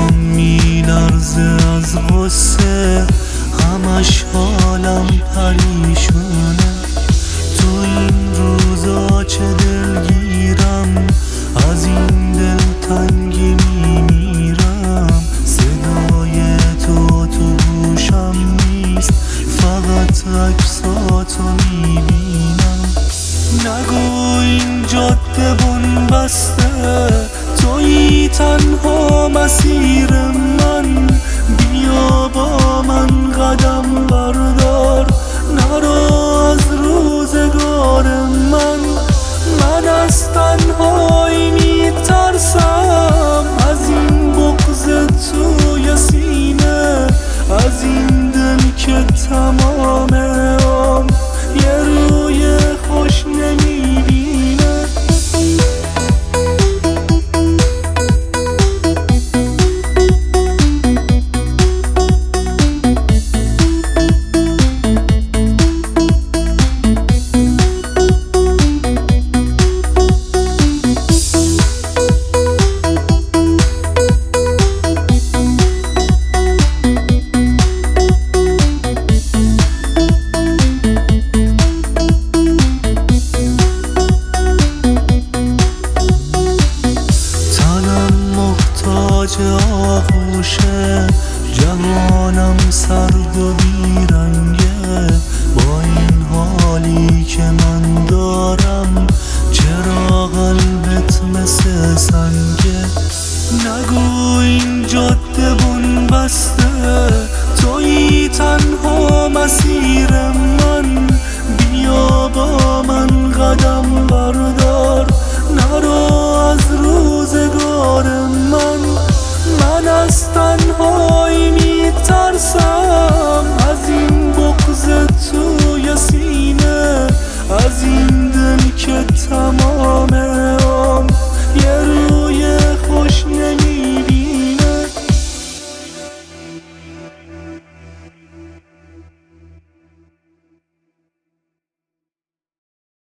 پام میلرزه از غصه، همش حالم پریشونه. تو این روزا چه دلگیرم، از این دلتنگی میمیرم. صدای تو گوشم نیست، فقط عکساتو میبینم. نگو این جاده بن بسته، تویی تنها مسیر من. بیا با من قدم بردار، نرو از روزگار من. من از تنهایی میترسم، از این بغض توی سینه، از این دل که تمام عمر یه روی خوش نمیبینه. آغوشه جهانم سرد و بیرنگه، با این حالی که من دارم چرا قلبت مثل سنگه. نگو این جاده بن بسته، تویی تنها مسیر من. بیا با من قدم بردار، نرو از روزگار من. من از تنهایی میترسم، از این بغض توی سینه، از این دل که تمام